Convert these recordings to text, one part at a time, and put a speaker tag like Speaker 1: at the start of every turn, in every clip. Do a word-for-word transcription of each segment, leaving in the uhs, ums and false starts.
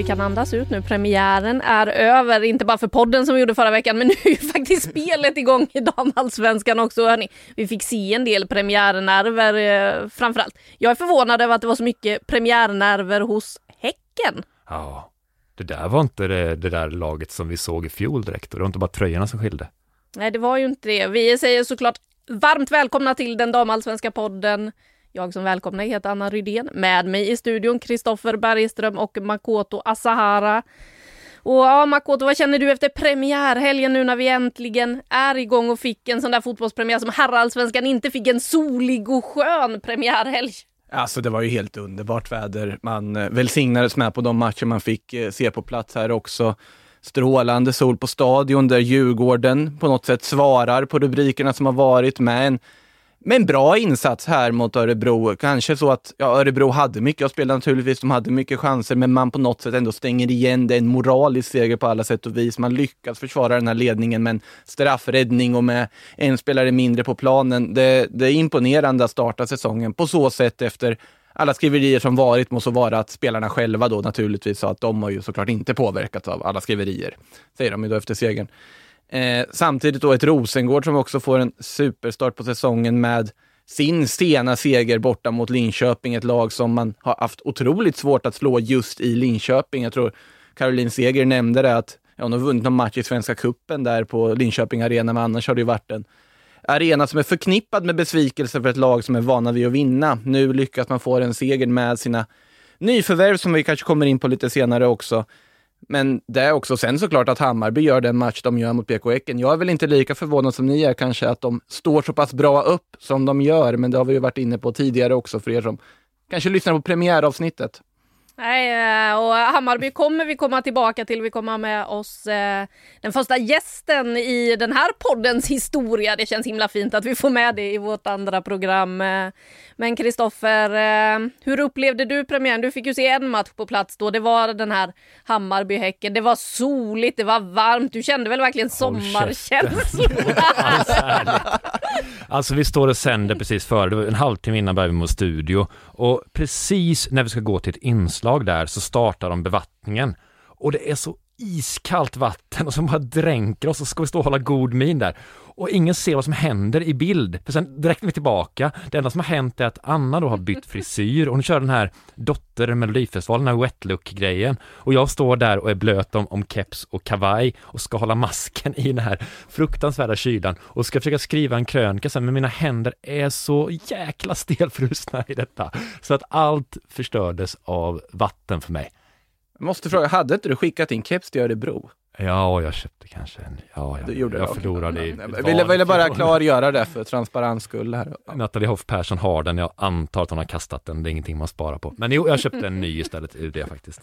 Speaker 1: kan andas ut nu. Premiären är över, inte bara för podden som vi gjorde förra veckan, men nu är ju faktiskt spelet igång i damallsvenskan också. Hörrni, vi fick se en del premiärnerver eh, framförallt. Jag är förvånad över att det var så mycket premiärnerver hos Häcken.
Speaker 2: Ja, det där var inte det, det där laget som vi såg i fjol direkt. Och det var inte bara tröjorna som skilde.
Speaker 1: Nej, det var ju inte det. Vi säger såklart varmt välkomna till den damallsvenska podden. Jag som välkomnar heter Anna Rydén. Med mig i studion Kristoffer Bergström och Makoto Asahara. Och ja, Makoto, vad känner du efter premiärhelgen nu när vi äntligen är igång och fick en sån där fotbollspremiär som herrallsvenskan inte fick, en solig och skön premiärhelg?
Speaker 3: Alltså det var ju helt underbart väder. Man välsignades med på de matcher man fick se på plats här också. Strålande sol på stadion där Djurgården på något sätt svarar på rubrikerna som har varit med en, med en bra insats här mot Örebro. Kanske så att ja, Örebro hade mycket att spela naturligtvis, de hade mycket chanser, men man på något sätt ändå stänger igen. Det är en moralisk seger på alla sätt och vis. Man lyckas försvara den här ledningen med en straffräddning och med en spelare mindre på planen. Det, det är imponerande att starta säsongen på så sätt efter alla skriverier som varit, måste vara att spelarna själva då naturligtvis sa att de har ju såklart inte påverkats av alla skriverier, säger de ju då efter segern. Eh, samtidigt då ett Rosengård som också får en superstart på säsongen med sin sena seger borta mot Linköping, ett lag som man har haft otroligt svårt att slå just i Linköping. Jag tror Caroline Seger nämnde det att ja, hon har vunnit någon match i Svenska cupen där på Linköping Arena, men annars har det ju varit en arena som är förknippad med besvikelse för ett lag som är vana vid att vinna. Nu lyckas man få en seger med sina nyförvärv som vi kanske kommer in på lite senare också. Men det är också sen såklart att Hammarby gör den match de gör mot B K Häcken. Jag är väl inte lika förvånad som ni är kanske att de står så pass bra upp som de gör, men det har vi ju varit inne på tidigare också för er som kanske lyssnar på premiäravsnittet.
Speaker 1: Nej, och Hammarby kommer vi komma tillbaka till. Vi kommer med oss eh, den första gästen i den här poddens historia. Det känns himla fint att vi får med det i vårt andra program. Men Kristoffer, eh, hur upplevde du premiären? Du fick ju se en match på plats då. Det var den här Hammarby-Häcken. Det var soligt, det var varmt. Du kände väl verkligen sommarkänsla?
Speaker 2: Alltså vi står och sänder precis före. Det var en halvtimme innan började vi mot studio. Och precis när vi ska gå till ett inslag där så startar de bevattningen. Och det är så iskallt vatten och som bara dränker oss, och så ska vi stå och hålla god min där. Och ingen ser vad som händer i bild. För sen direkt när vi är tillbaka, det enda som har hänt är att Anna då har bytt frisyr och hon kör den här dotter Melodifestivalen, den här wet look-grejen. Och jag står där och är blöt om, om keps och kavaj och ska hålla masken i den här fruktansvärda kylan och ska försöka skriva en krönika sen, men mina händer är så jäkla stelfrusna i detta. Så att allt förstördes av vatten för mig.
Speaker 3: Jag måste fråga, hade inte du skickat in keps till Örebro?
Speaker 2: Ja, jag köpte kanske en. Ja, jag,
Speaker 3: du gjorde
Speaker 2: jag
Speaker 3: det.
Speaker 2: förlorade i
Speaker 3: Jag ville, ville bara klargöra det för transparens skull här.
Speaker 2: Nathalie Hoff Persson har den. Jag antar att hon har kastat den. Det är ingenting man sparar på. Men jo, jag köpte en ny istället ur det faktiskt.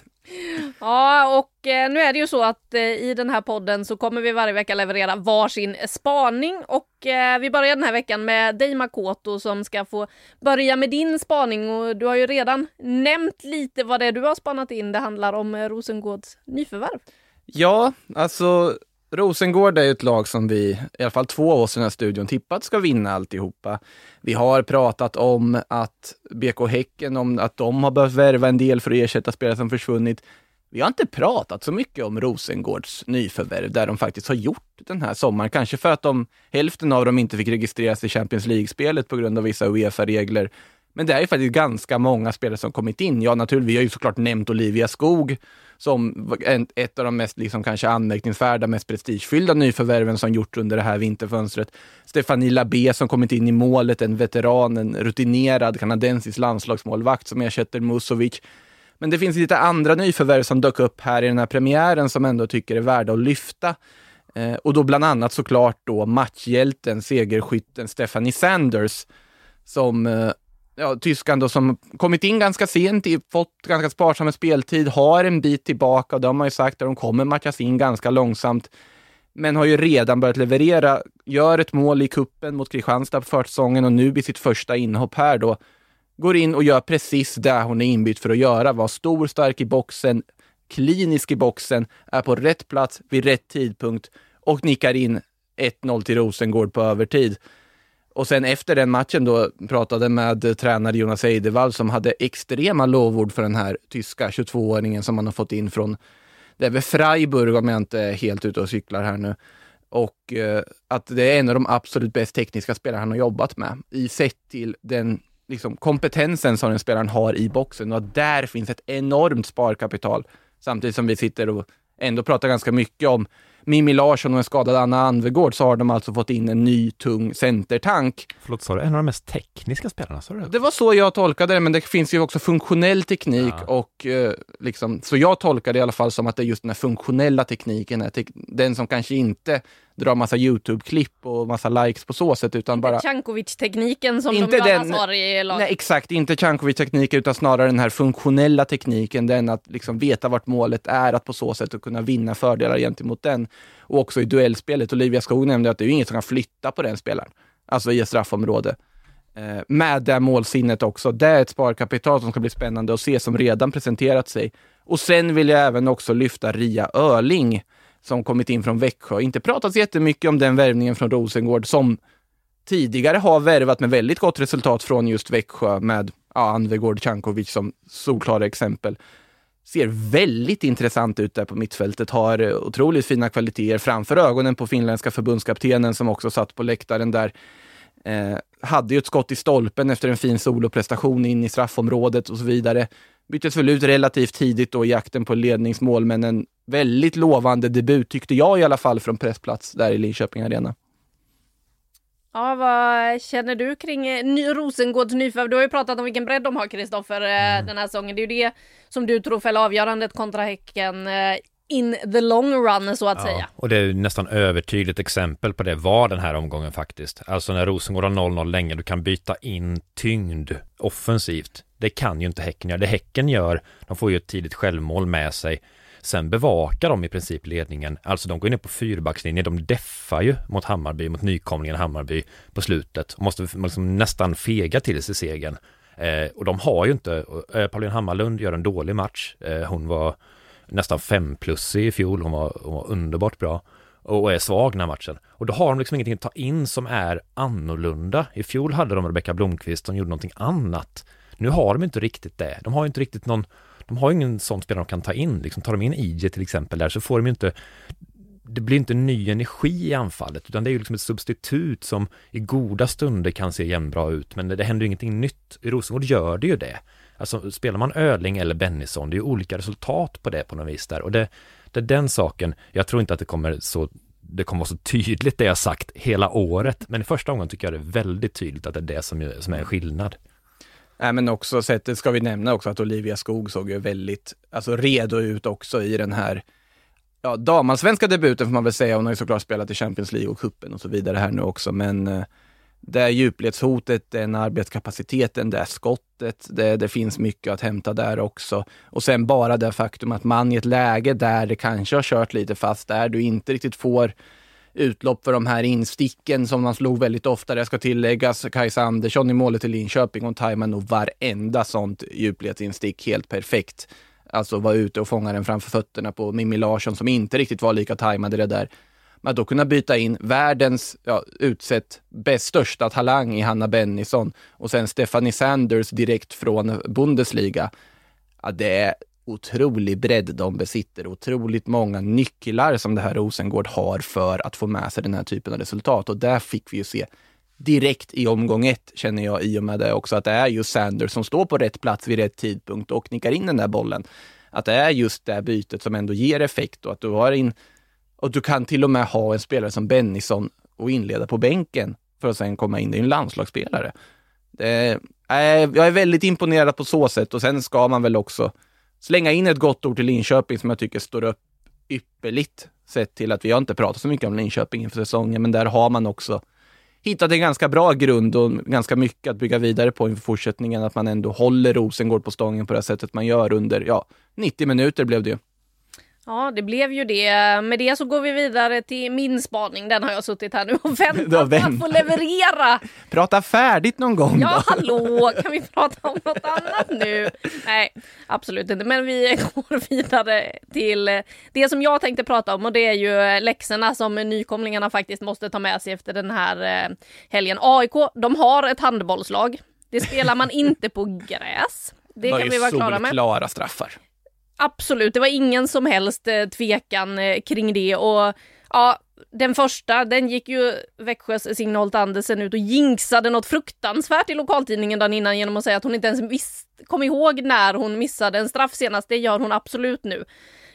Speaker 1: Ja, och eh, nu är det ju så att eh, i den här podden så kommer vi varje vecka leverera varsin spaning. Och eh, vi börjar den här veckan med dig, Makoto, som ska få börja med din spaning. Och du har ju redan nämnt lite vad det är du har spanat in. Det handlar om eh, Rosengårds nyförvärv.
Speaker 3: Ja, alltså Rosengård är ett lag som vi, i alla fall två av oss i den här studion, tippat ska vinna alltihopa. Vi har pratat om att B K Häcken, om att de har behövt värva en del för att ersätta spelare som försvunnit. Vi har inte pratat så mycket om Rosengårds nyförvärv där de faktiskt har gjort den här sommaren. Kanske för att de, hälften av dem inte fick registreras i Champions League-spelet på grund av vissa UEFA-regler. Men det är ju faktiskt ganska många spelare som kommit in. Ja, naturligtvis, vi har ju såklart nämnt Olivia Skog som ett av de mest liksom, kanske anmärkningsvärda, mest prestigefyllda nyförvärven som gjort under det här vinterfönstret. Stefanie Labé som kommit in i målet, en veteran, en rutinerad kanadensisk landslagsmålvakt som ersätter Musovic. Men det finns lite andra nyförvärv som dök upp här i den här premiären som ändå tycker är värda att lyfta. Eh, och då bland annat såklart då matchhjälten, segerskytten Stephanie Sanders som... Eh, Ja, tyskan då som kommit in ganska sent, fått ganska sparsam speltid, har en bit tillbaka och de har ju sagt att de kommer matchas in ganska långsamt, men har ju redan börjat leverera, gör ett mål i kuppen mot Kristianstad på försäsongen och nu blir sitt första inhopp här då, går in och gör precis det hon är inbytt för att göra, var stor, stark i boxen, klinisk i boxen, är på rätt plats vid rätt tidpunkt och nickar in ett noll till Rosengård på övertid. Och sen efter den matchen då pratade med tränare Jonas Eidevall som hade extrema lovord för den här tyska tjugotvååringen som man har fått in från, det är väl Freiburg om jag inte är helt ute och cyklar här nu. Och eh, att det är en av de absolut bäst tekniska spelare han har jobbat med i sett till den liksom, kompetensen som den spelaren har i boxen, och att där finns ett enormt sparkapital samtidigt som vi sitter och ändå pratar ganska mycket om Mimmi Larsson och en skadad Anna Anvegård, så har de alltså fått in en ny tung centertank.
Speaker 2: Förlåt, sa du en av de mest tekniska spelarna? Sa du det?
Speaker 3: Det var så jag tolkade det, men det finns ju också funktionell teknik ja. och eh, liksom, så jag tolkade det i alla fall som att det är just den här funktionella tekniken, te- den som kanske inte drar massa YouTube-klipp och massa likes på så sätt, utan
Speaker 1: inte
Speaker 3: bara
Speaker 1: Cankovic-tekniken som
Speaker 3: inte
Speaker 1: de
Speaker 3: den,
Speaker 1: annars har i laget.
Speaker 3: Nej, exakt, inte Cankovic-tekniken utan snarare den här funktionella tekniken, den att liksom veta vart målet är, att på så sätt att kunna vinna fördelar gentemot den. Och också i duellspelet, Olivia Skog nämnde att det är ju inget som kan flytta på den spelaren, alltså i ett straffområde. Eh, med det målsinnet också, det är ett sparkapital som ska bli spännande att se, som redan presenterat sig. Och sen vill jag även också lyfta Ria Öhrling som kommit in från Växjö. Inte pratat jättemycket om den värvningen från Rosengård som tidigare har värvat med väldigt gott resultat från just Växjö med ja, Anvegård, Cankovic som solklara exempel. Ser väldigt intressant ut där på mittfältet, har otroligt fina kvaliteter framför ögonen på finländska förbundskaptenen som också satt på läktaren där. Eh, hade ju ett skott i stolpen efter en fin soloprestation in i straffområdet och så vidare. Byttes väl ut relativt tidigt då i jakten på ledningsmål, men en väldigt lovande debut tyckte jag i alla fall från pressplats där i Linköping Arena.
Speaker 1: Ja, vad känner du kring ny, Rosengårds nyförvärv? Du har ju pratat om vilken bredd de har, Kristoffer, mm. den här säsongen. Det är ju det som du tror fäller avgörandet kontra Häcken in the long run, så att ja, säga.
Speaker 2: Och det är nästan övertydligt exempel på det var den här omgången faktiskt. Alltså när Rosengård har noll noll länge, du kan byta in tyngd offensivt. Det kan ju inte Häcken göra. Det Häcken gör, de får ju ett tidigt självmål med sig. Sen bevakar de i princip ledningen. Alltså de går ner på fyrbackslinjen. De deffar ju mot Hammarby, mot nykomlingen Hammarby på slutet. Och måste liksom nästan fega till sig segern. Eh, och de har ju inte... Eh, Pauline Hammarlund gör en dålig match. Eh, hon var nästan fem plus i fjol. Hon var, hon var underbart bra. Och är svag den här matchen. Och då har de liksom ingenting att ta in som är annorlunda. I fjol hade de Rebecka Blomqvist som gjorde någonting annat. Nu har de inte riktigt det. De har ju inte riktigt någon... De har ju ingen sån spelare de kan ta in. Liksom, tar de in I J till exempel där så får de ju inte... Det blir inte ny energi i anfallet, utan det är ju liksom ett substitut som i goda stunder kan se jämnbra ut, men det, det händer ju ingenting nytt. I Rosengård gör det ju det. Alltså spelar man Öhrling eller Bennison, det är ju olika resultat på det på något vis där. Och det, det är den saken. Jag tror inte att det kommer så... Det kommer vara så tydligt det jag sagt hela året, men i första gången tycker jag det är väldigt tydligt att det är det som, som är en skillnad.
Speaker 3: Nej, men också sättet ska vi nämna också att Olivia Skog såg ju väldigt alltså, redo ut också i den här ja, damansvenska debuten får man väl säga. Hon har ju såklart spelat i Champions League och kuppen och så vidare här nu också, men eh, det är djupledshotet, den arbetskapaciteten, det är skottet, det, det finns mycket att hämta där också. Och sen bara det faktum att man i ett läge där det kanske har kört lite fast, där du inte riktigt får utlopp för de här insticken som man slog väldigt ofta. Det ska tilläggas Kajsa Andersson i målet till Linköping och tajmar nog varenda sånt djupledsinstick helt perfekt. Alltså var ute och fånga den framför fötterna på Mimmi Larsson som inte riktigt var lika tajmade det där. Men då kunna byta in världens ja, utsett bäst största talang i Hanna Bennison och sen Stephanie Sanders direkt från Bundesliga. Ja, det är otrolig bredd de besitter, otroligt många nycklar som det här Rosengård har för att få med sig den här typen av resultat, och där fick vi ju se direkt i omgång ett, känner jag, i och med det också, att det är just Sanders som står på rätt plats vid rätt tidpunkt och knickar in den där bollen, att det är just det bytet som ändå ger effekt, och att du har in och du kan till och med ha en spelare som Bennison och inleda på bänken för att sen komma in. Det är en landslagsspelare. Det är, jag är väldigt imponerad på så sätt, och sen ska man väl också slänga in ett gott ord till Linköping som jag tycker står upp ypperligt, sett till att vi har inte pratat så mycket om Linköping inför säsongen, men där har man också hittat en ganska bra grund och ganska mycket att bygga vidare på inför fortsättningen, att man ändå håller Rosengård på stången på det sättet man gör under, ja, nittio minuter blev det ju.
Speaker 1: Ja, det blev ju det. Med det så går vi vidare till min spaning. Den har jag suttit här nu och väntat på att få leverera.
Speaker 3: Prata färdigt någon gång då.
Speaker 1: Ja, hallå, kan vi prata om något annat nu? Nej, absolut inte. Men vi går vidare till det som jag tänkte prata om, och det är ju läxorna som nykomlingarna faktiskt måste ta med sig efter den här helgen. A I K, de har ett handbollslag. Det spelar man inte på gräs. Det kan vi vara klara med.
Speaker 3: Solklara straffar.
Speaker 1: Absolut, det var ingen som helst eh, tvekan eh, kring det, och ja, den första, den gick ju Växjös Signe Holt Andersen ut och jinxade något fruktansvärt i lokaltidningen dagen innan genom att säga att hon inte ens visst, kom ihåg när hon missade en straff senast. Det gör hon absolut nu.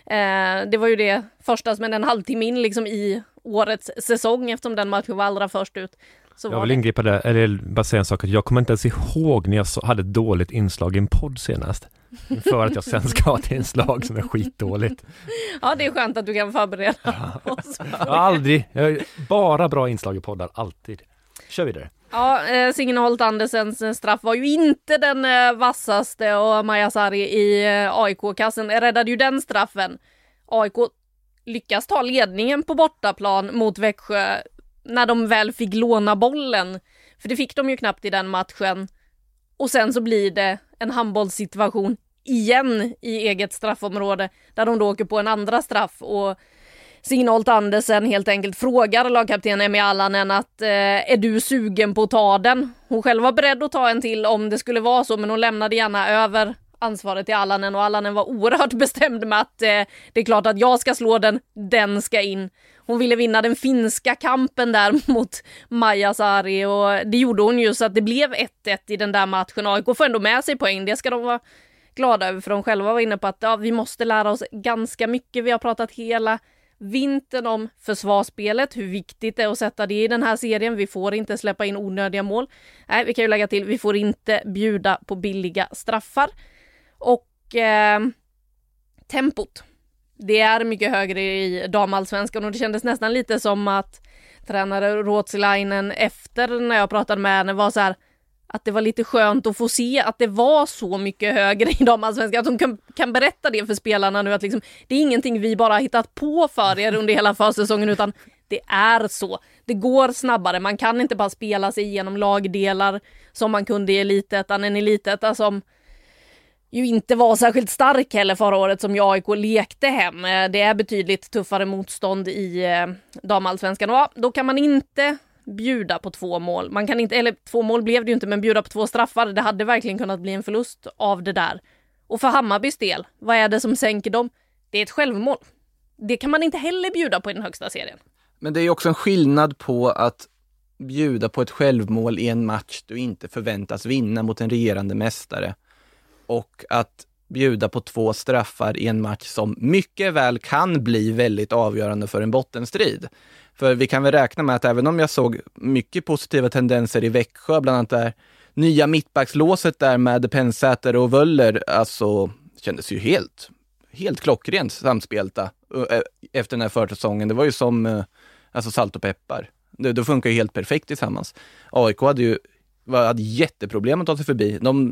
Speaker 1: Eh, det var ju det första som en halvtimme in liksom i årets säsong, eftersom den matchen var allra först ut. Så
Speaker 2: jag vill ingripa där, eller bara säga en sak, att jag kommer inte ens ihåg när jag hade ett dåligt inslag i en podd senast. För att jag sen ska ha ett inslag som är skitdåligt.
Speaker 1: Ja, det är skönt att du kan förbereda oss.
Speaker 2: Jag har aldrig, jag har bara bra inslag i poddar, alltid. Kör vidare.
Speaker 1: Ja, eh, Signe Holt Andersens straff var ju inte den eh, vassaste, och Maja Sarri i eh, A I K-kassen räddade ju den straffen. A I K lyckas ta ledningen på bortaplan mot Växjö när de väl fick låna bollen. För det fick de ju knappt i den matchen. Och sen så blir det en handbollssituation igen i eget straffområde, där de då åker på en andra straff, och Signe Holt Andersen helt enkelt frågar lagkapten Emmy Allanen att eh, är du sugen på att ta den? Hon själv var beredd att ta en till om det skulle vara så, men hon lämnade gärna över ansvaret till Allanen, och Allanen var oerhört bestämd med att eh, det är klart att jag ska slå den, den ska in. Hon ville vinna den finska kampen där mot Maja Sarri, och det gjorde hon ju, så att det blev ett ett i den där matchen. A I K får ändå med sig poäng, det ska de vara glada över, för de själva var inne på att ja, vi måste lära oss ganska mycket. Vi har pratat hela vintern om försvarsspelet, hur viktigt det är att sätta det i den här serien. Vi får inte släppa in onödiga mål. Nej, vi kan ju lägga till, vi får inte bjuda på billiga straffar. Och eh, tempot, det är mycket högre i damallsvenskan, och det kändes nästan lite som att tränare Ruotsalainen efter när jag pratade med henne var så här, att det var lite skönt att få se att det var så mycket högre i damallsvenskan, att de kan, kan berätta det för spelarna nu, att liksom, det är ingenting vi bara har hittat på för er under hela försäsongen, utan det är så. Det går snabbare, man kan inte bara spela sig igenom lagdelar som man kunde i elitettan, en elitettan som ju inte var särskilt stark heller förra året, som A I K lekte hem. Det är betydligt tuffare motstånd i eh, damallsvenskan. Och då kan man inte bjuda på två mål. Man kan inte, eller två mål blev det ju inte, men bjuda på två straffar. Det hade verkligen kunnat bli en förlust av det där. Och för Hammarbys del, vad är det som sänker dem? Det är ett självmål. Det kan man inte heller bjuda på i den högsta serien.
Speaker 3: Men det är ju också en skillnad på att bjuda på ett självmål i en match du inte förväntas vinna mot en regerande mästare, och att bjuda på två straffar i en match som mycket väl kan bli väldigt avgörande för en bottenstrid. För vi kan väl räkna med att även om jag såg mycket positiva tendenser i Växjö, bland annat där nya mittbackslåset där med Pensäter och Wöller, alltså kändes ju helt, helt klockrent samspelta efter den här försäsongen. Det var ju som alltså salt och peppar. Det, det funkar ju helt perfekt tillsammans. A I K hade ju hade jätteproblem att ta sig förbi. De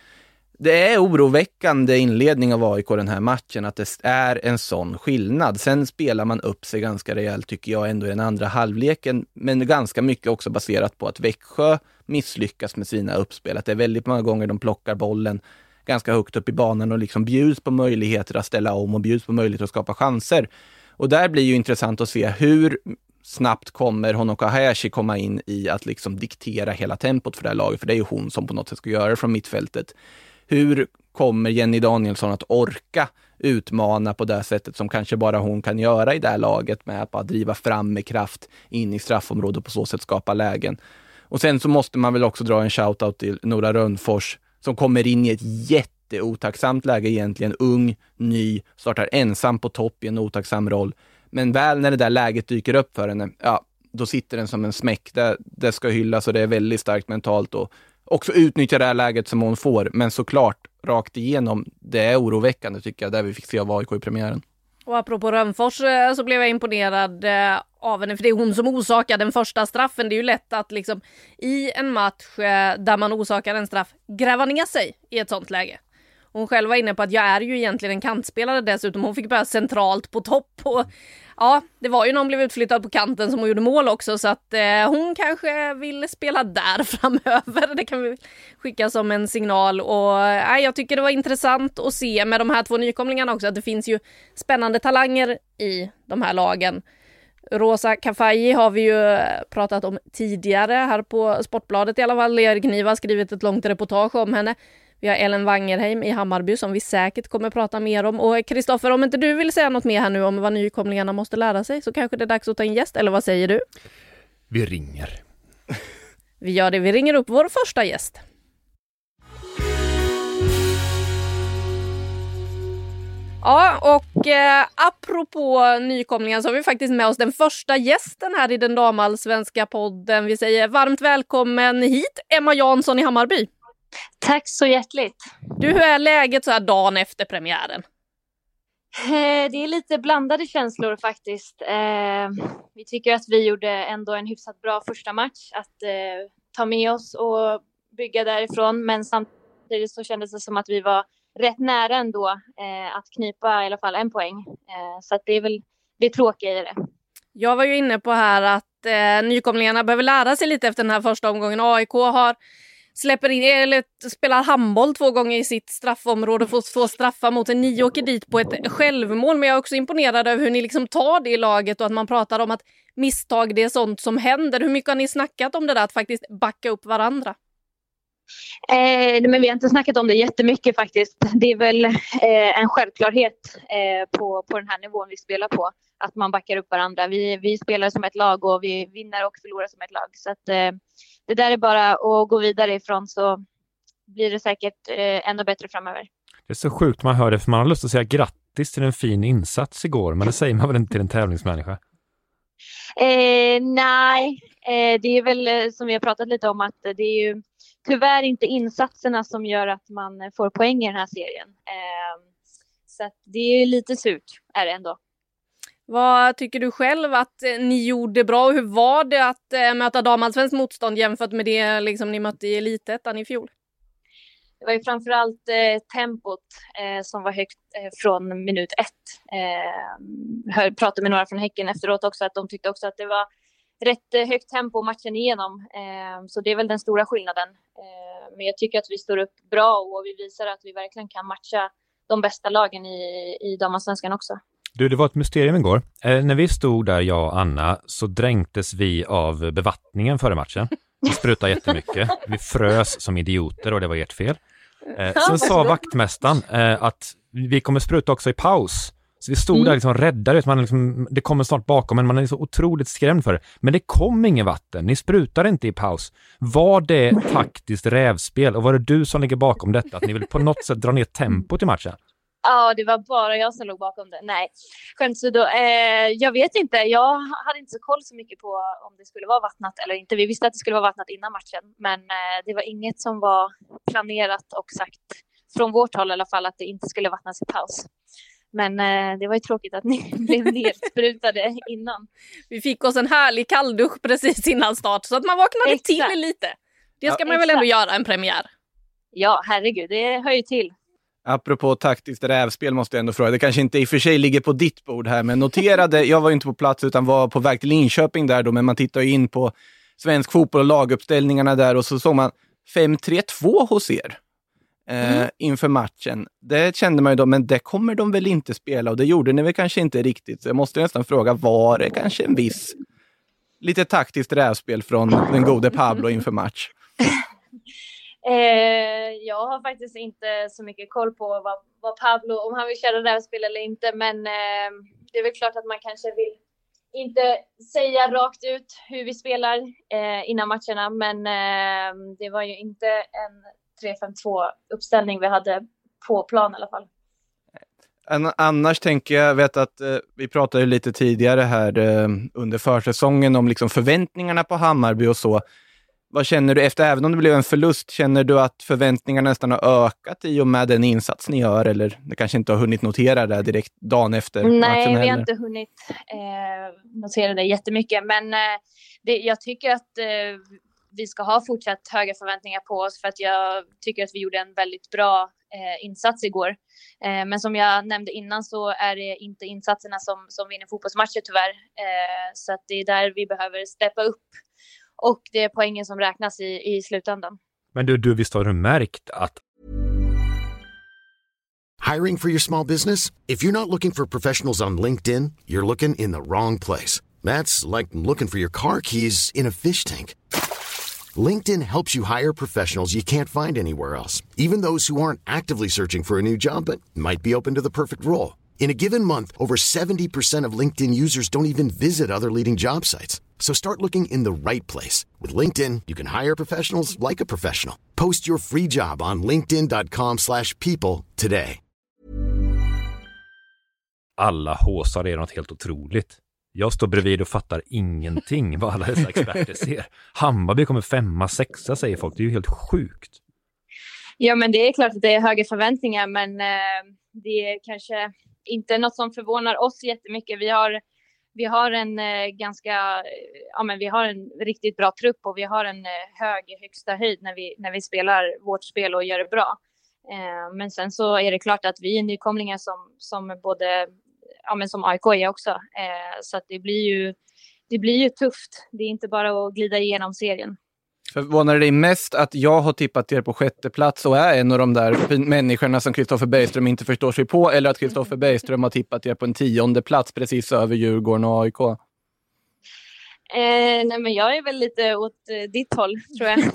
Speaker 3: Det är oroväckande inledning av A I K den här matchen, att det är en sån skillnad. Sen spelar man upp sig ganska rejält tycker jag ändå i den andra halvleken, men ganska mycket också baserat på att Växjö misslyckas med sina uppspel. Att det är väldigt många gånger de plockar bollen ganska högt upp i banan och liksom bjuds på möjligheter att ställa om och bjuds på möjligheter att skapa chanser. Och där blir ju intressant att se hur snabbt kommer Honoka Hayashi komma in i att liksom diktera hela tempot för det här laget, för det är ju hon som på något sätt ska göra det från mittfältet. Hur kommer Jenny Danielsson att orka utmana på det sättet som kanske bara hon kan göra i det här laget, med att bara driva fram med kraft in i straffområdet och på så sätt skapa lägen. Och sen så måste man väl också dra en shoutout till Nora Rönnfors som kommer in i ett jätteotacksamt läge egentligen. Ung, ny, startar ensam på topp i en otacksam roll. Men väl när det där läget dyker upp för henne, ja, då sitter den som en smäck. Det, det ska hyllas och det är väldigt starkt mentalt och också utnyttja det här läget som hon får. Men såklart, rakt igenom, det är oroväckande tycker jag, där vi fick se av A I K i premiären.
Speaker 1: Och apropå Rönnfors så blev jag imponerad av henne, för det är hon som orsakar den första straffen. Det är ju lätt att liksom i en match där man orsakar en straff gräva ner sig i ett sånt läge. Hon själv var inne på att jag är ju egentligen en kantspelare dessutom. Hon fick börja centralt på topp. Och ja, det var ju när hon blev utflyttad på kanten som hon gjorde mål också. Så att eh, hon kanske vill spela där framöver. Det kan vi skicka som en signal. Och eh, jag tycker det var intressant att se med de här två nykomlingarna också. Att det finns ju spännande talanger i de här lagen. Rosa Kafaji har vi ju pratat om tidigare här på Sportbladet i alla fall. Erik Niva har skrivit ett långt reportage om henne. Vi har Ellen Wangerheim i Hammarby som vi säkert kommer prata mer om. Och Kristoffer, om inte du vill säga något mer här nu om vad nykomlingarna måste lära sig så kanske det är dags att ta in gäst, eller vad säger du?
Speaker 2: Vi ringer.
Speaker 1: Vi gör det, vi ringer upp vår första gäst. Ja, och eh, apropå nykomlingar så har vi faktiskt med oss den första gästen här i den damallsvenska podden. Vi säger varmt välkommen hit, Emma Jansson i Hammarby.
Speaker 4: Tack så hjärtligt.
Speaker 1: Du, hur är läget så här dagen efter premiären?
Speaker 4: Eh, det är lite blandade känslor faktiskt. Eh, vi tycker att vi gjorde ändå en hyfsat bra första match att eh, ta med oss och bygga därifrån. Men samtidigt så kändes det som att vi var rätt nära ändå eh, att knipa i alla fall en poäng. Eh, så att det är väl det tråkiga i det.
Speaker 1: Jag var ju inne på här att eh, nykomlingarna behöver lära sig lite efter den här första omgången. A I K har släpper in, eller spelar handboll två gånger i sitt straffområde och får, får straffa mot en. Ni åker dit på ett självmål, men jag är också imponerad över hur ni liksom tar det i laget och att man pratar om att misstag, det är sånt som händer. Hur mycket har ni snackat om det där att faktiskt backa upp varandra?
Speaker 4: Eh, men vi har inte snackat om det jättemycket faktiskt. Det är väl eh, en självklarhet eh, på, på den här nivån vi spelar på. Att man backar upp varandra. Vi, vi spelar som ett lag och vi vinner och förlorar som ett lag. Så att, eh, det där är bara att gå vidare ifrån så blir det säkert eh, ännu bättre framöver.
Speaker 2: Det är så sjukt man hör det för man har lust att säga grattis till en fin insats igår. Men det säger man väl inte till en tävlingsmänniska?
Speaker 4: Eh, nej, eh, det är väl som vi har pratat lite om att det är ju tyvärr inte insatserna som gör att man får poäng i den här serien. Eh, så att det är lite surt är det ändå.
Speaker 1: Vad tycker du själv att ni gjorde bra och hur var det att äh, möta damallsvenskt motstånd jämfört med det liksom, ni mötte i elitettan i fjol?
Speaker 4: Det var ju framförallt eh, tempot eh, som var högt eh, från minut ett. Eh, hör, pratade med några från Häcken efteråt också att de tyckte också att det var rätt eh, högt tempo matchen igenom. Eh, så det är väl den stora skillnaden. Eh, men jag tycker att vi står upp bra och vi visar att vi verkligen kan matcha de bästa lagen i, i damallsvenskan också.
Speaker 2: Du, det var ett mysterium igår. Eh, när vi stod där, jag och Anna, så dränktes vi av bevattningen före matchen. Vi sprutade jättemycket. Vi frös som idioter och det var ert fel. Eh, sen sa vaktmästaren eh, att vi kommer spruta också i paus. Så vi stod mm. där liksom räddade. Man liksom, det kommer snart bakom men man är så otroligt skrämd för det. Men det kom ingen vatten. Ni sprutar inte i paus. Var det taktiskt rävspel? Och var det du som ligger bakom detta? Att ni vill på något sätt dra ner tempo till matchen?
Speaker 4: Ja, det var bara jag som låg bakom det. Nej, skämt så då. Eh, jag vet inte. Jag hade inte så koll så mycket på om det skulle vara vattnat eller inte. Vi visste att det skulle vara vattnat innan matchen. Men eh, det var inget som var planerat och sagt från vårt håll i alla fall att det inte skulle vattnas i paus. Men eh, det var ju tråkigt att ni blev nersprutade innan.
Speaker 1: Vi fick oss en härlig kalldusch precis innan start så att man vaknade exakt. Till lite. Det ska ja, man väl exakt. Ändå göra en premiär?
Speaker 4: Ja, herregud. Det hör ju till.
Speaker 3: Apropå taktiskt rävspel måste jag ändå fråga. Det kanske inte i och för sig ligger på ditt bord här, men noterade, jag var ju inte på plats utan var på väg till Linköping där då, men man tittar ju in på svensk fotboll och laguppställningarna där och så såg man fem tre två hos er eh, mm. inför matchen. Det kände man ju då, men det kommer de väl inte spela och det gjorde ni väl kanske inte riktigt. Så jag måste nästan fråga, var det kanske en viss lite taktiskt rävspel från den gode Pablo inför match?
Speaker 4: Eh, jag har faktiskt inte så mycket koll på vad, vad Pablo, om han vill köra rävspel eller inte, men eh, det är väl klart att man kanske vill inte säga rakt ut hur vi spelar eh, innan matcherna, men eh, det var ju inte en tre fem två uppställning vi hade på plan i alla fall.
Speaker 3: Annars tänker jag, vet att eh, vi pratade ju lite tidigare här eh, under försäsongen om liksom förväntningarna på Hammarby och så. Vad känner du efter, även om det blev en förlust, känner du att förväntningarna nästan har ökat i och med den insats ni gör? Eller det kanske inte har hunnit notera det direkt dagen efter matchen?
Speaker 4: Nej, vi har inte hunnit eh, notera det jättemycket. Men eh, det, jag tycker att eh, vi ska ha fortsatt höga förväntningar på oss för att jag tycker att vi gjorde en väldigt bra eh, insats igår. Eh, men som jag nämnde innan så är det inte insatserna som, som vinner fotbollsmatcher tyvärr. Eh, så att det är där vi behöver steppa upp. Och det är poängen som räknas i, i slutändan.
Speaker 2: Men du, du, visst har du märkt att...
Speaker 5: Hiring for your small business? If you're not looking for professionals on LinkedIn, you're looking in the wrong place. That's like looking for your car keys in a fish tank. LinkedIn helps you hire professionals you can't find anywhere else, even those who aren't actively searching for a new job but might be open to the perfect role. In a given month, over seventy percent of LinkedIn users don't even visit other leading job sites. So start looking in the right place. With LinkedIn, you can hire professionals like a professional. Post your free job on linkedin dot com slash people today.
Speaker 2: Alla håsar är något helt otroligt. Jag står bredvid och fattar ingenting vad alla dessa experter ser. Hammarby kommer femma, sexa säger folk. Det är ju helt sjukt.
Speaker 4: Ja, men det är klart att det är höga förväntningar, men eh, det är kanske inte något som förvånar oss jättemycket. Vi har, vi har en eh, ganska, ja men vi har en riktigt bra trupp och vi har en eh, hög högsta höjd när vi, när vi spelar vårt spel och gör det bra. Eh, men sen så är det klart att vi är nykomlingar som, som både, ja men som A I K är också. Eh, så att det blir ju, det blir ju tufft. Det är inte bara att glida igenom serien.
Speaker 3: Förvånar det dig mest att jag har tippat er på sjätte plats och är en av de där människorna som Kristoffer Bergström inte förstår sig på, eller att Kristoffer Bergström har tippat er på en tionde plats precis över Djurgården och A I K?
Speaker 4: Eh, nej men jag är väl lite åt eh, ditt håll, tror jag.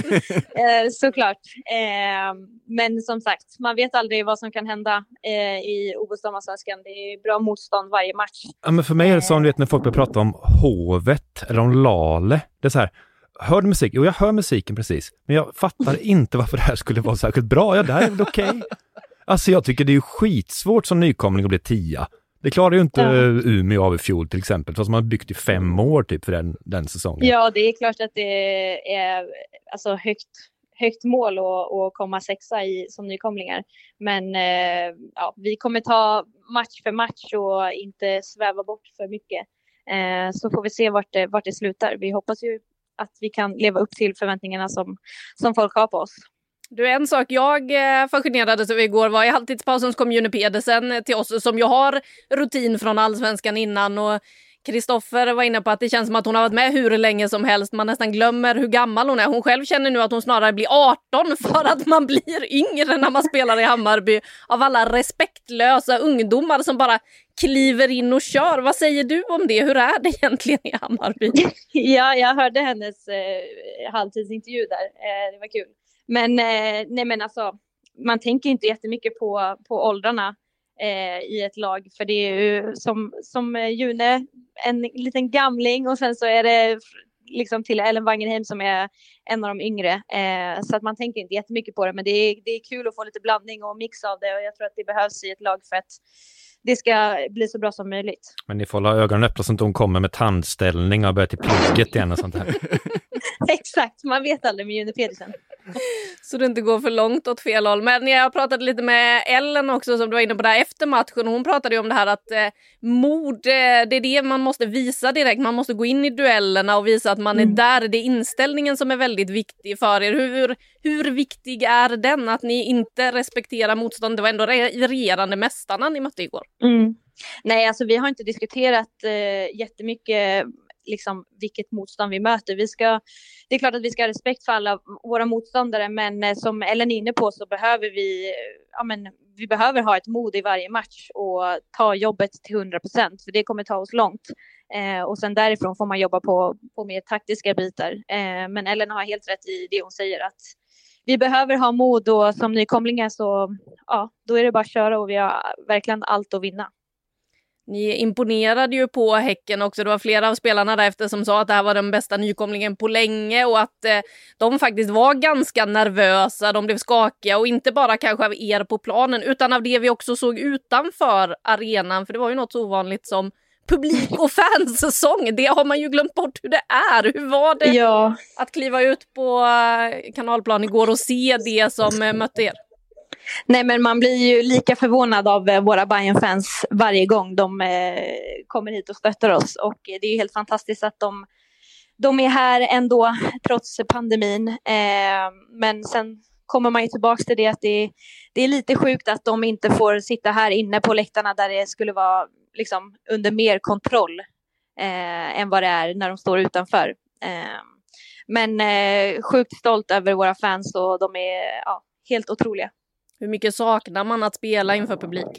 Speaker 4: eh, såklart. Eh, men som sagt, man vet aldrig vad som kan hända eh, i O S-damallsvenskan. Det är bra motstånd varje match.
Speaker 2: Ja, men för mig är det som, du vet, när folk börjar prata om Hovet eller om Lale. Det är så här, hör du musik? Jo, jag hör musiken precis. Men jag fattar inte varför det här skulle vara särskilt bra. Ja, det här är väl okej. Okay. Alltså jag tycker det är ju skitsvårt som nykomling att bli tia. Det klarar ju inte ja. Umeå av i fjol till exempel, fast man har byggt i fem år typ för den, den säsongen.
Speaker 4: Ja, det är klart att det är alltså högt, högt mål att, att komma sexa i, som nykomlingar. Men eh, ja, vi kommer ta match för match och inte sväva bort för mycket. Eh, så får vi se vart det, vart det slutar. Vi hoppas ju att vi kan leva upp till förväntningarna som, som folk har på oss.
Speaker 1: Du, en sak jag fascinerades över igår var i halvtidspausen kom June Pedersen till oss som ju har rutin från Allsvenskan innan, och Kristoffer var inne på att det känns som att hon har varit med hur länge som helst. Man nästan glömmer hur gammal hon är. Hon själv känner nu att hon snarare blir arton för att man blir yngre när man spelar i Hammarby av alla respektlösa ungdomar som bara kliver in och kör. Vad säger du om det? Hur är det egentligen i Hammarby?
Speaker 4: Ja, jag hörde hennes eh, halvtidsintervju där. Eh, det var kul. Men, eh, nej men alltså, man tänker inte jättemycket på, på åldrarna eh, i ett lag. För det är ju som, som June, en liten gamling, och sen så är det liksom till Ellen Wangenheim som är en av de yngre. Eh, så att man tänker inte jättemycket på det. Men det är, det är kul att få lite blandning och mix av det. Och jag tror att det behövs i ett lag för att det ska bli så bra som möjligt. Men
Speaker 2: ni får hålla ögonen öppna så att de kommer med tandställning och börjar till plugget igen och sånt här.
Speaker 4: Exakt, man vet aldrig med June Pedersen.
Speaker 1: Så det inte går för långt åt fel håll. Men jag pratade lite med Ellen också som du var inne på där efter matchen. Hon pratade ju om det här att eh, mod, eh, det är det man måste visa direkt. Man måste gå in i duellerna och visa att man mm. är där. Det är inställningen som är väldigt viktig för er. Hur, hur viktig är den att ni inte respekterar motstånd? Det var ändå re- regerande mästarna ni mötte igår.
Speaker 4: Mm. Nej, alltså vi har inte diskuterat eh, jättemycket liksom vilket motstånd vi möter. Vi ska, det är klart att vi ska ha respekt för alla våra motståndare, men eh, som Ellen är inne på så behöver vi, ja, men, vi behöver ha ett mod i varje match och ta jobbet till hundra procent, för det kommer ta oss långt. Eh, och sen därifrån får man jobba på, på mer taktiska bitar. Eh, men Ellen har helt rätt i det hon säger, att vi behöver ha mod, och som nykomlingar så ja, då är det bara att köra, och vi har verkligen allt att vinna.
Speaker 1: Ni imponerade ju på Häcken också. Det var flera av spelarna därefter som sa att det här var den bästa nykomlingen på länge, och att eh, de faktiskt var ganska nervösa. De blev skakiga, och inte bara kanske av er på planen utan av det vi också såg utanför arenan. För det var ju något så ovanligt som publik- och fansäsong. Det har man ju glömt bort hur det är. Hur var det ja. att kliva ut på kanalplan igår och se det som eh, mötte er?
Speaker 4: Nej, men man blir ju lika förvånad av våra Bayern-fans varje gång de eh, kommer hit och stöttar oss. Och det är ju helt fantastiskt att de, de är här ändå trots pandemin. Eh, men sen kommer man ju tillbaka till det att det, det är lite sjukt att de inte får sitta här inne på läktarna där det skulle vara liksom under mer kontroll eh, än vad det är när de står utanför. Eh, men eh, sjukt stolt över våra fans och de är ja, helt otroliga.
Speaker 1: Hur mycket saknar man att spela inför publik?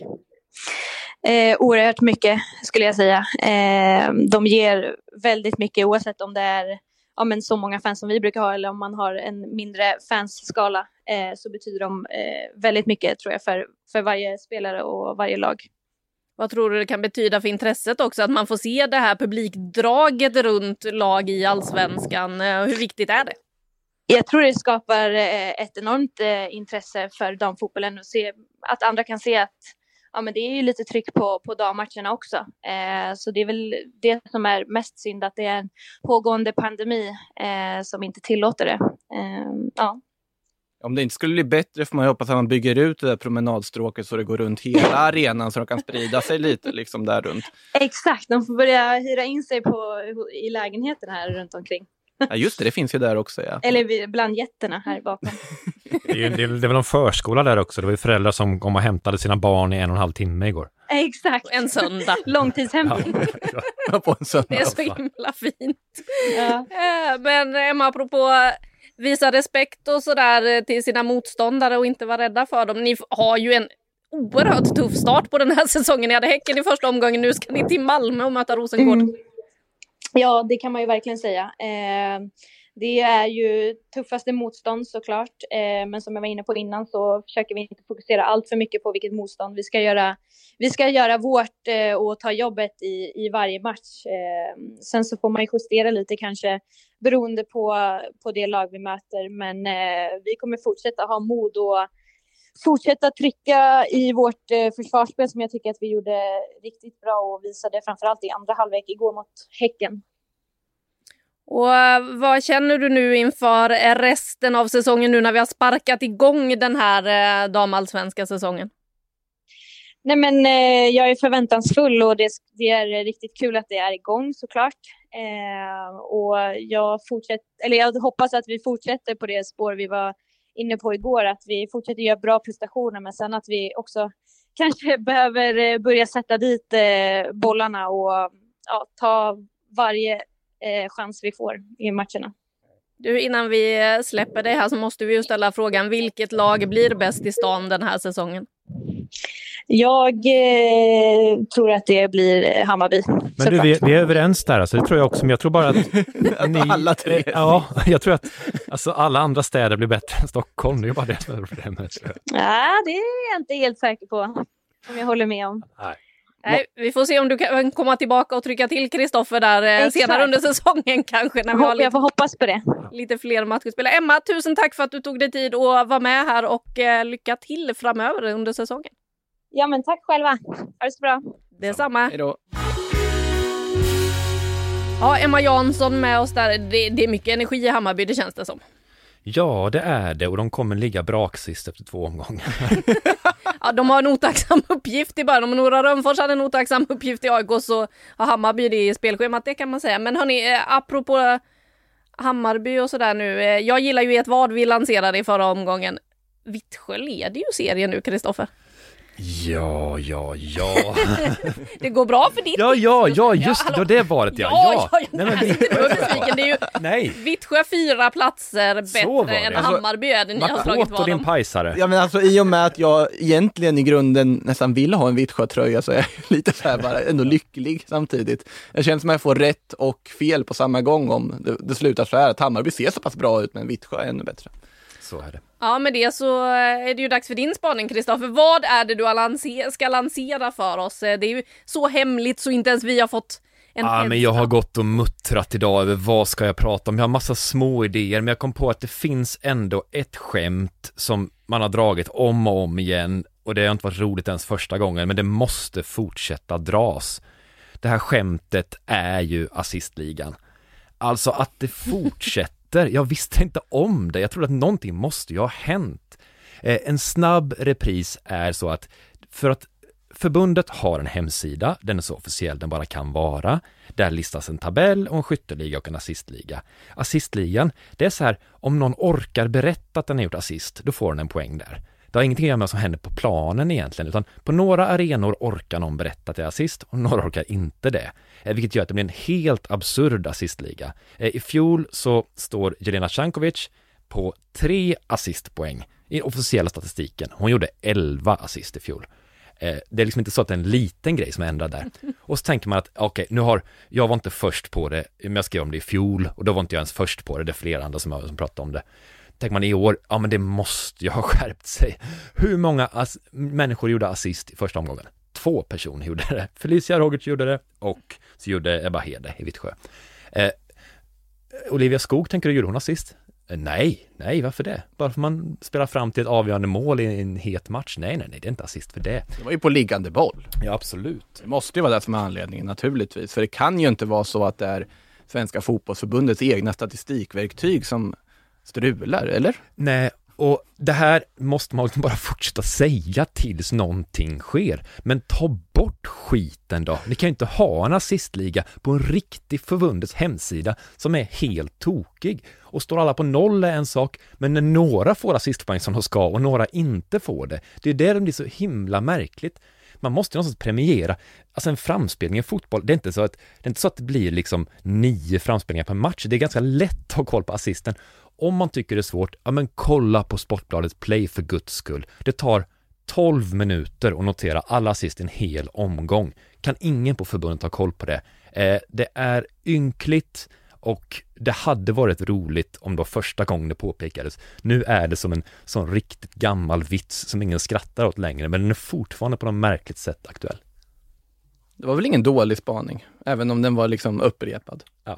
Speaker 4: Eh, oerhört mycket skulle jag säga. Eh, de ger väldigt mycket oavsett om det är ja, men så många fans som vi brukar ha eller om man har en mindre fansskala eh, så betyder de eh, väldigt mycket tror jag för, för varje spelare och varje lag.
Speaker 1: Vad tror du det kan betyda för intresset också att man får se det här publikdraget runt lag i Allsvenskan? Hur viktigt är det?
Speaker 4: Jag tror det skapar ett enormt intresse för damfotbollen och se att andra kan se att ja, men det är ju lite tryck på, på dammatcherna också. Eh, så det är väl det som är mest synd att det är en pågående pandemi eh, som inte tillåter det. Eh, ja.
Speaker 3: Om det inte skulle bli bättre får man hoppas att man bygger ut det där promenadstråket så det går runt hela arenan så de kan sprida sig lite liksom där runt.
Speaker 4: Exakt, de får börja hyra in sig på, i lägenheten här runt omkring.
Speaker 3: Ja just det, det finns ju där också. Ja.
Speaker 4: Eller bland jätterna här bakom.
Speaker 2: Det är, det, är, det är väl en förskola där också. Det var ju föräldrar som kom och hämtade sina barn i en och en halv timme igår.
Speaker 4: Exakt.
Speaker 1: En söndag.
Speaker 4: Långtidshämtning.
Speaker 3: Ja, på en söndag.
Speaker 1: Det är så himla fint.
Speaker 4: Ja.
Speaker 1: Men Emma, apropå visa respekt och sådär till sina motståndare och inte vara rädda för dem. Ni har ju en oerhört tuff start på den här säsongen. Ni hade Häcken i första omgången. Nu ska ni till Malmö och möta Rosengård.
Speaker 4: Mm. Ja, det kan man ju verkligen säga. Eh, det är ju tuffaste motstånd såklart. Eh, men som jag var inne på innan så försöker vi inte fokusera allt för mycket på vilket motstånd. Vi ska göra, vi ska göra vårt eh, och ta jobbet i, i varje match. Eh, sen så får man ju justera lite kanske beroende på, på det lag vi möter. Men eh, vi kommer fortsätta ha mod och fortsätta trycka i vårt eh, försvarsspel som jag tycker att vi gjorde riktigt bra och visade framförallt i andra halvlek igår mot Häcken.
Speaker 1: Och uh, vad känner du nu inför resten av säsongen nu när vi har sparkat igång den här uh, damallsvenska säsongen?
Speaker 4: Nej men eh, jag är förväntansfull och det, det är riktigt kul att det är igång såklart. Eh, och jag, fortsätt, eller jag hoppas att vi fortsätter på det spår vi var inne på igår, att vi fortsätter göra bra prestationer men sen att vi också kanske behöver börja sätta dit eh, bollarna och ja, ta varje eh, chans vi får i matcherna.
Speaker 1: Du, innan vi släpper det här så måste vi ju ställa frågan, vilket lag blir bäst i stan den här säsongen?
Speaker 4: Jag eh, tror att det blir Hammarby.
Speaker 2: Men du, vi, vi är överens där, alltså, det tror jag också, men jag tror bara att ni,
Speaker 3: alla tre.
Speaker 2: Ja, jag tror att alltså, alla andra städer blir bättre än Stockholm, det är ju bara det som är problemet.
Speaker 4: Ja, det är jag inte helt säker på, om jag håller med om.
Speaker 2: Nej.
Speaker 1: Nej, vi får se om du kan komma tillbaka och trycka till Kristoffer där eh, senare under säsongen kanske. När vi har
Speaker 4: jag
Speaker 1: lite,
Speaker 4: får hoppas på det.
Speaker 1: lite fler matcher att spela. Emma, tusen tack för att du tog dig tid och var med här och eh, lycka till framöver under säsongen.
Speaker 4: Ja men tack själva, ha det så bra.
Speaker 1: Detsamma.
Speaker 3: Hej då.
Speaker 1: Ja, Emma Jansson med oss där. Det, det är mycket energi i Hammarby, det känns det som.
Speaker 2: Ja, det är det och de kommer ligga braksist efter två omgångar.
Speaker 1: Ja, de har en otacksam uppgift i början. Om Nora Rönnfors hade en otacksam uppgift i A I K så har Hammarby det i spelschemat, det kan man säga. Men hörni, apropå Hammarby och sådär nu. Jag gillar ju ett vad vi lanserade i förra omgången. Vittsjö leder ju serien nu, Kristoffer.
Speaker 2: Ja, ja, ja.
Speaker 1: Det går bra för ditt.
Speaker 2: Ja, ja, ja, just det, det var det, ja.
Speaker 1: Ja, ja, ja.
Speaker 2: Nej, men
Speaker 1: Nej, det är ju
Speaker 2: nej.
Speaker 1: Vittsjö fyra platser
Speaker 2: var
Speaker 1: bättre
Speaker 2: det.
Speaker 1: än
Speaker 2: Alltså,
Speaker 1: Hammarby är det ni har slagit
Speaker 2: Makoto,
Speaker 1: vad
Speaker 2: din
Speaker 1: om.
Speaker 2: pajsare.
Speaker 3: Ja men alltså i och med att jag egentligen i grunden nästan vill ha en Vittsjö-tröja så är jag lite så här bara ändå lycklig samtidigt. Jag känner som att jag får rätt och fel på samma gång om det, det slutar så här att Hammarby ser så pass bra ut men Vittsjö är ännu bättre.
Speaker 2: Så är det.
Speaker 1: Ja, med det så är det ju dags för din spaning, Kristoffer. Vad är det du lanser- ska lansera för oss? Det är ju så hemligt så inte ens vi har fått en
Speaker 2: Ja, men jag har gått och muttrat idag över vad ska jag prata om. Jag har massa små idéer, men jag kom på att det finns ändå ett skämt som man har dragit om och om igen. Och det har inte varit roligt ens första gången, men det måste fortsätta dras. Det här skämtet är ju assistligan. Alltså att det fortsätter. Jag visste inte om det. Jag trodde att någonting måste ju ha hänt. Eh, en snabb repris är så att för att förbundet har en hemsida, den är så officiell den bara kan vara. Där listas en tabell och en skytteliga och en assistliga. Assistligan, det är så här, om någon orkar berätta att den har gjort assist, då får den en poäng där. Det har ingenting att göra med vad som händer på planen egentligen, utan på några arenor orkar någon berätta att det är assist och några orkar inte det. Vilket gör att det blir en helt absurd assistliga. I fjol så står Jelena Cankovic på tre assistpoäng i officiella statistiken. Hon gjorde elva assist i fjol. Det är liksom inte så att det är en liten grej som är ändrad där. Och så tänker man att okej, okay, nu har jag var inte först på det, men jag skrev om det i fjol och då var inte jag ens först på det, det är flera andra som, som pratade om det. Tänker man i år, ja men det måste ju ha skärpt sig. Hur många as- människor gjorde assist i första omgången? Två personer gjorde det. Felicia Rogic gjorde det och så gjorde Ebba Hede i Vittsjö. Eh, Olivia Skog, tänker du, gjorde hon assist? Eh, nej, nej, varför det? Bara för man spelar fram till ett avgörande mål i en het match? Nej, nej, nej, det är inte assist för det.
Speaker 3: Det var ju på liggande boll.
Speaker 2: Ja, absolut.
Speaker 3: Det måste ju vara det som är anledningen naturligtvis. För det kan ju inte vara så att det är Svenska fotbollsförbundets egna statistikverktyg som strular, eller?
Speaker 2: Nej, och det här måste man bara fortsätta säga tills någonting sker. Men ta bort skiten då. Ni kan ju inte ha en assistliga på en riktig förbundets hemsida som är helt tokig. Och står alla på noll är en sak, men när några får assistpoäng som de ska och några inte får det, det är där det blir så himla märkligt. Man måste ju någonstans premiera, alltså en framspelning i fotboll, det är inte så att det är inte så att det blir liksom nio framspelningar per match. Det är ganska lätt att ha koll på assisten. Om man tycker det är svårt, ja men kolla på Sportbladets Play för guds skull. Det tar tolv minuter att notera alla assist i en hel omgång. Kan ingen på förbundet ha koll på det? Eh, det är ynkligt och det hade varit roligt om då första gången det påpekades. Nu är det som en sån riktigt gammal vits som ingen skrattar åt längre, men den är fortfarande på något märkligt sätt aktuell.
Speaker 3: Det var väl ingen dålig spaning, även om den var liksom upprepad.
Speaker 2: Ja.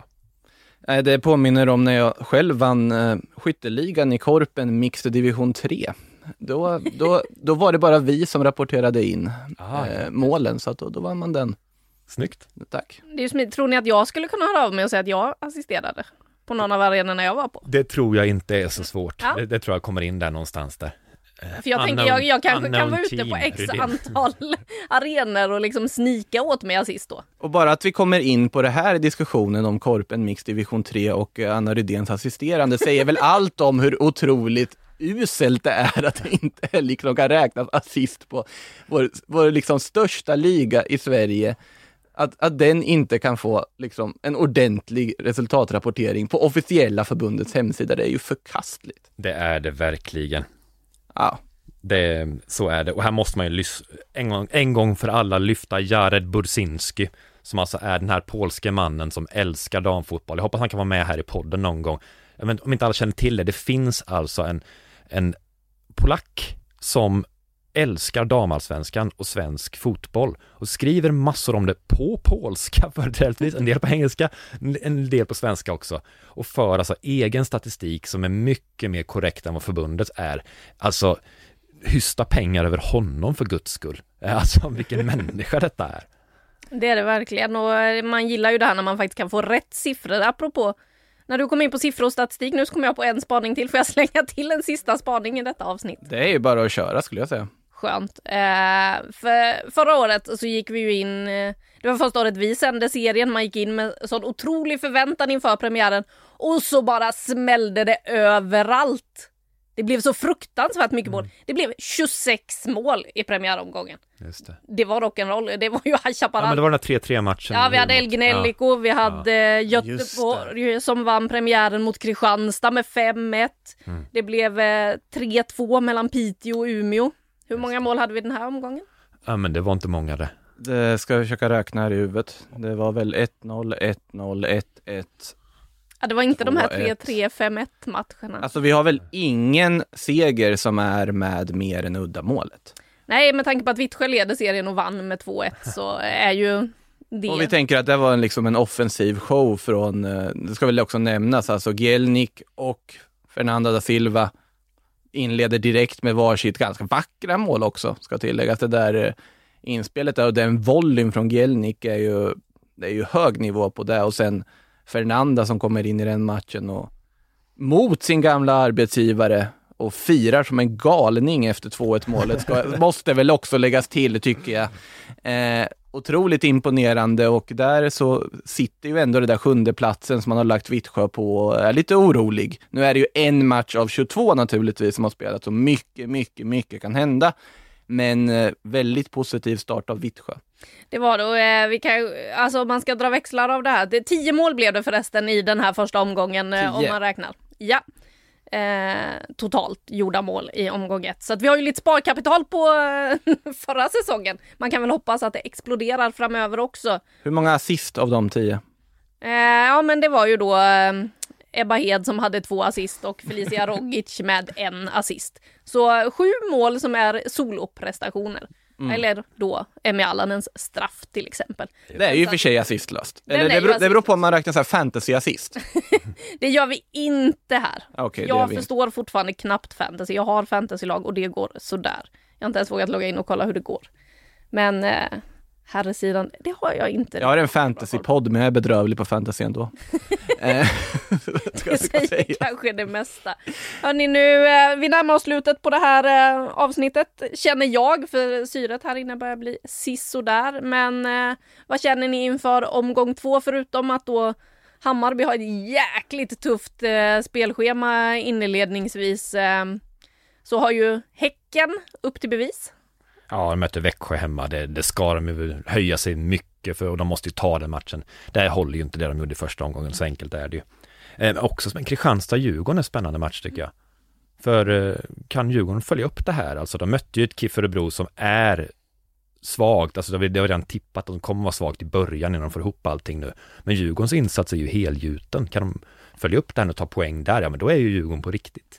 Speaker 3: Det påminner om när jag själv vann uh, skytteligan i Korpen Mixed Division tre. Då, då, då var det bara vi som rapporterade in
Speaker 2: Aha,
Speaker 3: uh, målen, så att då, då vann man den.
Speaker 2: Snyggt.
Speaker 3: Tack.
Speaker 1: Det är ju smidigt. Tror ni att jag skulle kunna höra av mig och säga att jag assisterade på någon av arenorna jag var på?
Speaker 2: Det tror jag inte är så svårt.
Speaker 1: Ja.
Speaker 2: Det, det tror jag kommer in där någonstans där.
Speaker 1: För jag tänker, jag, jag kanske kan vara ute på x
Speaker 2: team,
Speaker 1: antal arenor och liksom snika åt mig assist då.
Speaker 3: Och bara att vi kommer in på det här i diskussionen om Korpen Mixed Division tre och Anna Rydéns assisterande säger väl allt om hur otroligt uselt det är att det inte liksom kan räknas assist på vår, vår liksom största liga i Sverige. Att, att den inte kan få liksom en ordentlig resultatrapportering på officiella förbundets hemsida, det är ju förkastligt.
Speaker 2: Det är det verkligen.
Speaker 3: Ja.
Speaker 2: Det, så är det. Och här måste man ju lys- en, gång, en gång för alla lyfta Jared Bursinski, som alltså är den här polske mannen som älskar damfotboll. Jag hoppas han kan vara med här i podden någon gång. Men om inte alla känner till det, det finns alltså en, en polack som älskar damallsvenskan och svensk fotboll och skriver massor om det på polska företrädesvis, en del på engelska, en del på svenska också, och för alltså egen statistik som är mycket mer korrekt än vad förbundet är. Alltså hysta pengar över honom för guds skull. Alltså vilken människa detta är.
Speaker 1: Det är det verkligen, och man gillar ju det här när man faktiskt kan få rätt siffror. Apropå, när du kom in på siffror och statistik, nu så kommer jag på en spaning till. Får jag slänga till en sista spaning i detta avsnitt?
Speaker 3: Det är ju bara att köra, skulle jag säga.
Speaker 1: Skönt. Eh, för förra året så gick vi ju in, eh, det var första året vi sände serien, man gick in med sån otrolig förväntan inför premiären och så bara smällde det överallt. Det blev så fruktansvärt mycket mål. Det blev tjugosex mål i premiäromgången.
Speaker 2: Just det.
Speaker 1: Det var rock'n'roll. Det var ju High Chaparral.
Speaker 2: Ja, men det var den här tre tre matchen.
Speaker 1: Ja, vi hade Elgin Elliko,
Speaker 2: ja.
Speaker 1: vi hade ja. Göteborg som vann premiären mot Kristianstad med fem ett. Mm. Det blev eh, tre två mellan Piteå och Umeå. Hur många mål hade vi den här omgången?
Speaker 2: Ja, men det var inte många det.
Speaker 3: Det ska jag försöka räkna här i huvudet. Det var väl ett noll, ett noll, ett ett.
Speaker 1: Ja, det var inte de här tre tre fem ett matcherna.
Speaker 3: Alltså vi har väl ingen seger som är med mer än uddamålet.
Speaker 1: Nej, med tanke på att Vittsjö leder serien och vann med två ett så är ju det.
Speaker 3: Och vi tänker att det var en, liksom en offensiv show från, det ska väl också nämnas, alltså Gielnik och Fernanda da Silva inleder direkt med varsitt ganska vackra mål också, ska tilläggas. Det där inspelet där och den volleyn från Gielnik är ju, det är ju hög nivå på det, och sen Fernanda som kommer in i den matchen och mot sin gamla arbetsgivare och firar som en galning efter två ett målet. Ska, måste väl också läggas till, tycker jag. Eh, otroligt imponerande, och där så sitter ju ändå det där sjunde platsen som man har lagt Vittsjö på och är lite orolig. Nu är det ju en match av tjugotvå naturligtvis som har spelat, så mycket, mycket, mycket kan hända. Men eh, väldigt positiv start av Vittsjö.
Speaker 1: Det var då, eh, vi kan, alltså man ska dra växlar av det här. Det, tio mål blev det förresten i den här första omgången eh, om man räknar. Ja. Eh, totalt gjorda mål i omgång ett. Så att vi har ju lite sparkapital på eh, förra säsongen. Man kan väl hoppas att det exploderar framöver också.
Speaker 3: Hur många assist av de tio?
Speaker 1: Eh, ja, men det var ju då eh, Ebba Hed som hade två assist och Felicia Rogic med en assist. Så sju mål som är soloprestationer. Mm. Eller då Emmy Allanens straff till exempel.
Speaker 3: Det är ju i och för sig assistlöst. Eller det beror, det beror på om man räknar så här fantasy-assist.
Speaker 1: Det gör vi inte här.
Speaker 3: Okay,
Speaker 1: jag förstår fortfarande knappt fantasy. Jag har fantasylag och det går sådär. Jag har inte ens vågat logga in och kolla hur det går. Men eh, här sidan, det har jag inte.
Speaker 3: Jag har en fantasypodd, men jag är bedrövlig på fantasy ändå.
Speaker 1: Det säger kanske det mesta. Hörrni, nu, eh, vi närmar oss slutet på det här eh, avsnittet, känner jag, för syret här inne börjar bli sisådär. Men eh, vad känner ni inför omgång två, förutom att då Hammarby har ett jäkligt tufft eh, spelschema inledningsvis, eh, så har ju Häcken upp till bevis.
Speaker 2: Ja, de möter Växjö hemma. Det, det ska de höja sig mycket för, och de måste ju ta den matchen. Det håller ju inte det de gjorde i första omgången, så enkelt är det ju. Eh, också som en Kristianstad-Djurgården är en spännande match, tycker jag. För eh, kan Djurgården följa upp det här? Alltså de mötte ju ett KIF Örebro som är svagt. Alltså det var redan tippat att de kommer vara svagt i början innan de får ihop allting nu. Men Djurgårdens insats är ju helgjuten. Kan de följa upp det här och ta poäng där? Ja, men då är ju Djurgården på riktigt.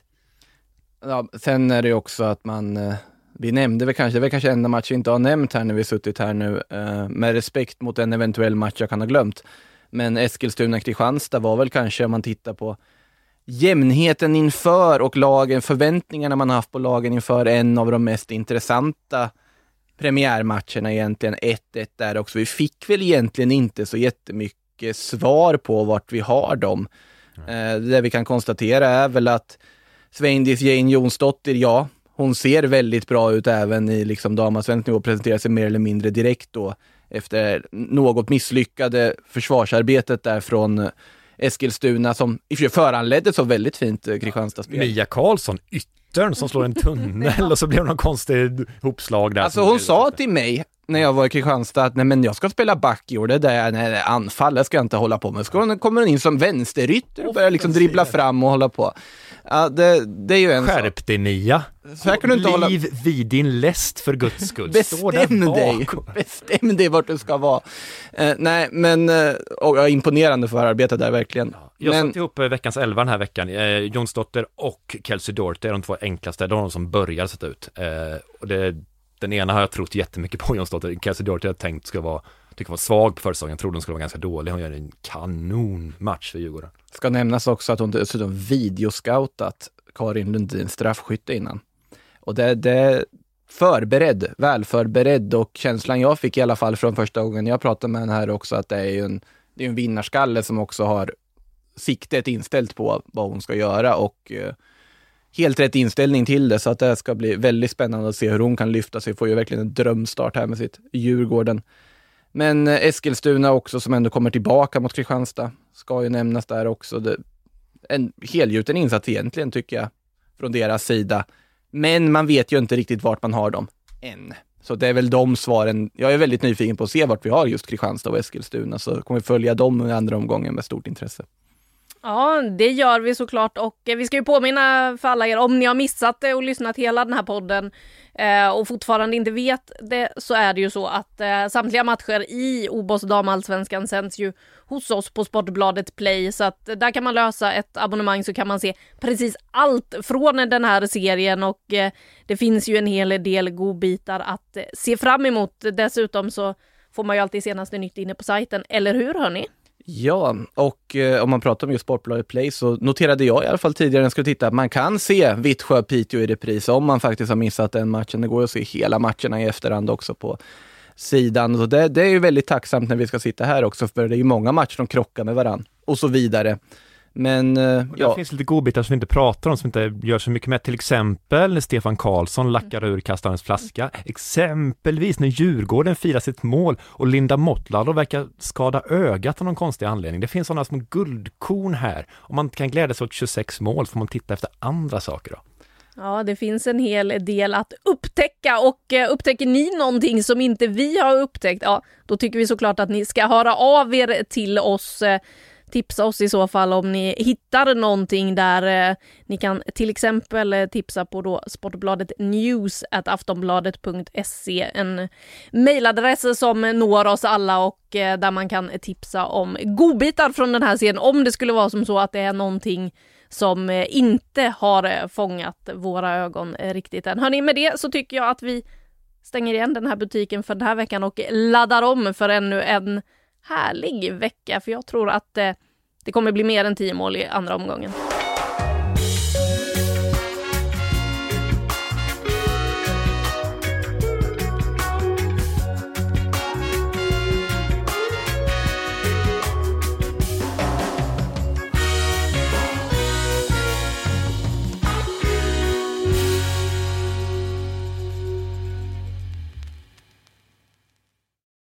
Speaker 3: Ja, sen är det ju också att man... Eh... Vi nämnde väl kanske, det är väl kanske enda match vi inte har nämnt här när vi suttit här nu, eh, med respekt mot en eventuell match jag kan ha glömt. Men Eskilstuna-Kristianstad var väl kanske, om man tittar på jämnheten inför och lagen, förväntningarna man har haft på lagen inför, en av de mest intressanta premiärmatcherna egentligen. ett ett där också. Vi fick väl egentligen inte så jättemycket svar på vart vi har dem. Eh, det vi kan konstatera är väl att Sveindis Jane Jonsdottir, ja, hon ser väldigt bra ut även i liksom damallsvensk nivå, presenterar sig mer eller mindre direkt då efter något misslyckade försvarsarbetet där från Eskilstuna, som i och för sig föranledde så väldigt fint Kristianstadsspel.
Speaker 2: Mia Karlsson, yttern som slår en tunnel och så blev det någon konstig hopslag där.
Speaker 3: Alltså hon sa till mig när jag var i Kristianstad att nej, men jag ska spela back i år, det där nej, anfall, det ska jag inte hålla på med. Så kommer hon in som vänsterytter och börjar liksom dribbla fram och hålla på. Ja, det, det är ju en
Speaker 2: Skärp dig, Nia.
Speaker 3: Så här kan du inte hålla...
Speaker 2: Liv vid din läst, för Guds skull.
Speaker 3: Bestäm dig. Bestäm dig vart du ska vara. Eh, nej, men eh, och, imponerande för arbetet där, verkligen. Ja,
Speaker 2: jag
Speaker 3: men...
Speaker 2: satt ihop veckans elva den här veckan. Eh, Jonsdotter och Kelsey Doherty är de två enklaste. De är de som börjar sätta ut. Eh, och det, den ena har jag trott jättemycket på, Jonsdotter. Kelsey Doherty har jag tänkt ska vara, tycker var svag på försäsongen. Jag trodde hon skulle vara ganska dålig. Hon gör en kanonmatch för Djurgården.
Speaker 3: Ska nämnas också att hon dessutom videoscoutat Karin Lundins straffskytte innan. Och det, det är förberedd, välförberedd, och känslan jag fick i alla fall från första gången jag pratade med henne här också, att det är ju en, det är en vinnarskalle som också har siktet inställt på vad hon ska göra, och eh, helt rätt inställning till det, så att det ska bli väldigt spännande att se hur hon kan lyfta sig. Får ju verkligen en drömstart här med sitt Djurgården. Men eh, Eskilstuna också, som ändå kommer tillbaka mot Kristianstad, ska ju nämnas där också. Det, en helgjuten insats egentligen, tycker jag, från deras sida. Men man vet ju inte riktigt vart man har dem än. Så det är väl de svaren. Jag är väldigt nyfiken på att se vart vi har just Kristianstad och Eskilstuna, så kommer vi följa dem i andra omgången med stort intresse.
Speaker 1: Ja, det gör vi såklart, och vi ska ju påminna för alla er, om ni har missat det och lyssnat hela den här podden eh, och fortfarande inte vet det, så är det ju så att eh, samtliga matcher i O B O S damallsvenskan sänds ju hos oss på Sportbladet Play, så att där kan man lösa ett abonnemang, så kan man se precis allt från den här serien, och eh, det finns ju en hel del godbitar att eh, se fram emot. Dessutom så får man ju alltid senaste nytt inne på sajten, eller hur hörni?
Speaker 3: Ja, och eh, om man pratar om just Sportbladet Play, så noterade jag i alla fall tidigare när jag skulle titta att man kan se Vittsjö-Piteå i repris om man faktiskt har missat den matchen. Det går att se hela matcherna i efterhand också på sidan. Så det, det är ju väldigt tacksamt när vi ska sitta här också, för det är ju många matcher som krockar med varann och så vidare. Men eh,
Speaker 2: Det
Speaker 3: ja,
Speaker 2: finns lite godbitar som vi inte pratar om, som inte gör så mycket med. Till exempel när Stefan Karlsson lackar ur kastarens flaska. Exempelvis när Djurgården firar sitt mål och Linda Mottlado verkar skada ögat av någon konstig anledning. Det finns sådana små guldkorn här. Om man kan glädja sig åt tjugosex mål får man titta efter andra saker då.
Speaker 1: Ja, det finns en hel del att upptäcka, och eh, upptäcker ni någonting som inte vi har upptäckt, ja, då tycker vi såklart att ni ska höra av er till oss. Eh, tipsa oss i så fall om ni hittar någonting där. Eh, ni kan till exempel eh, tipsa på då Sportbladet news at aftonbladet punkt se, en mejladress som når oss alla och eh, där man kan tipsa om godbitar från den här serien om det skulle vara som så att det är någonting som inte har fångat våra ögon riktigt än. Hörrni, med det så tycker jag att vi stänger igen den här butiken för den här veckan och laddar om för ännu en härlig vecka. För jag tror att det kommer bli mer än tio mål i andra omgången.